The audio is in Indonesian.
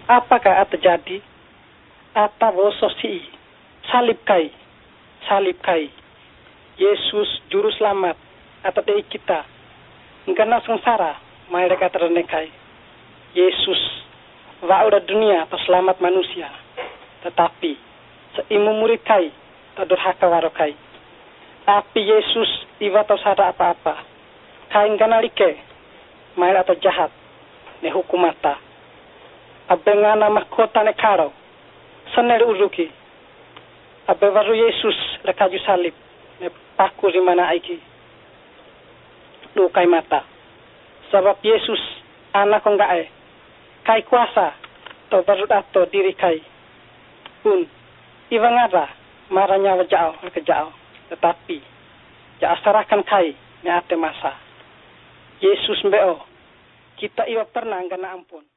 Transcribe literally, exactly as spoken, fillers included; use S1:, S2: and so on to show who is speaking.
S1: apakah terjadi? Atau sosi salib kai, salib kai. Yesus juru selamat atau dari kita. Karena sengsara mereka ternekai. Yesus wa'udah dunia atau selamat manusia. Tetapi seimu murid kai atau durhaka warokai. Tapi Yesus iwa atau sada apa-apa. Kain kanalike main atau jahat ne hukum mata. Abengana mahkota ne karo. Seneri uruki. Abe baru Yesus lekaju salib. Ne paku di mana aiki. Lukai mata. Sebab Yesus anak enggak eh. Kai kuasa. To baru atau diri kai. Pun. Iwa ngada. Maranya wajau. Kejau. Tetapi. Ja asarakan kai. Ne ate masa. Yesus mbeo. Kita iwa pernah enggak ampun.